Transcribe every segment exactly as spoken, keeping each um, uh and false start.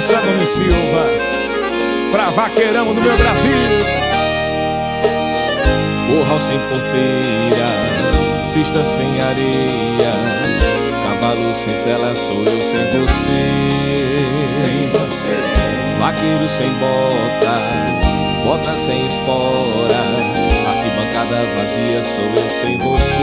Isso, Dona Silva, pra vaqueirão do meu Brasil. Curral sem porteira, pista sem areia, cavalo sem sela, sou eu sem você. Sem você. Vaqueiro sem bota, bota sem espora, arquibancada vazia, sou eu sem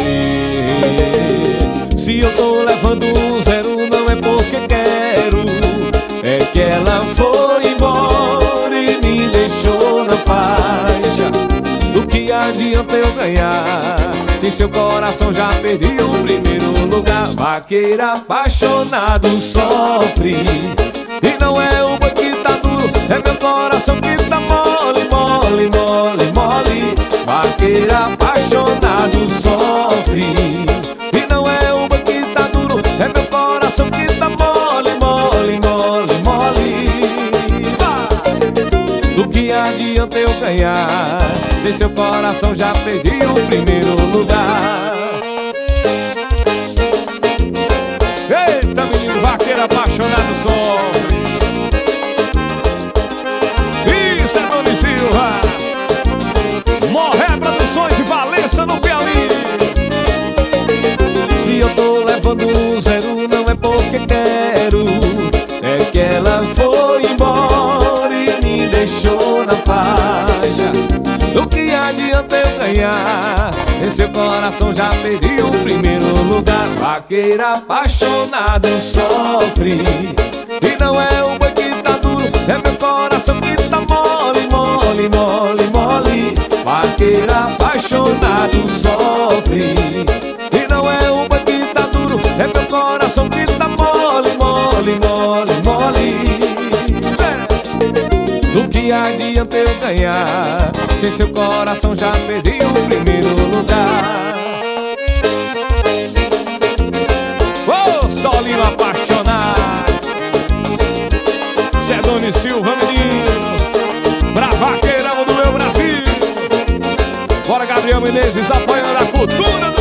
você. Se eu tô levando zero, não é porque quero, é que ela foi embora e me deixou na faixa. Do que adianta eu ganhar, se seu coração já perdeu o primeiro lugar? Vaqueiro apaixonado sofre, e não é o boi que tá duro, é meu coração que tá mole, mole, mole, mole. Vaqueiro apaixonado sofre, e não é o boi que tá duro, é meu coração que tá mole, mole, mole, mole. Do que adianta eu ganhar, se seu coração já perdeu o primeiro lugar? Eita, menino, vaqueiro apaixonado sofre. Isso é Dona Silva, Morré Produções de Valença, no Piauí. Se eu tô levando zero, não é porque quero, é que ela foi embora e me deixou na faixa. Do que adianta eu ganhar, e seu coração já perdeu o primeiro lugar? Vaqueiro apaixonado sofre, e não é o boi que tá duro, é meu coração que tá mole, mole, mole, mole. Vaqueiro apaixonado sofre, e não é o boi que tá duro, é meu coração que tá mole, mole, mole, mole. Do que adianta eu ganhar, se seu coração já perdeu o primeiro lugar? Ô, oh, solinho apaixonado, Cê é Dona Silva, menino, pra vaqueirão do meu Brasil. Bora, Gabriel Menezes, apoiando a cultura do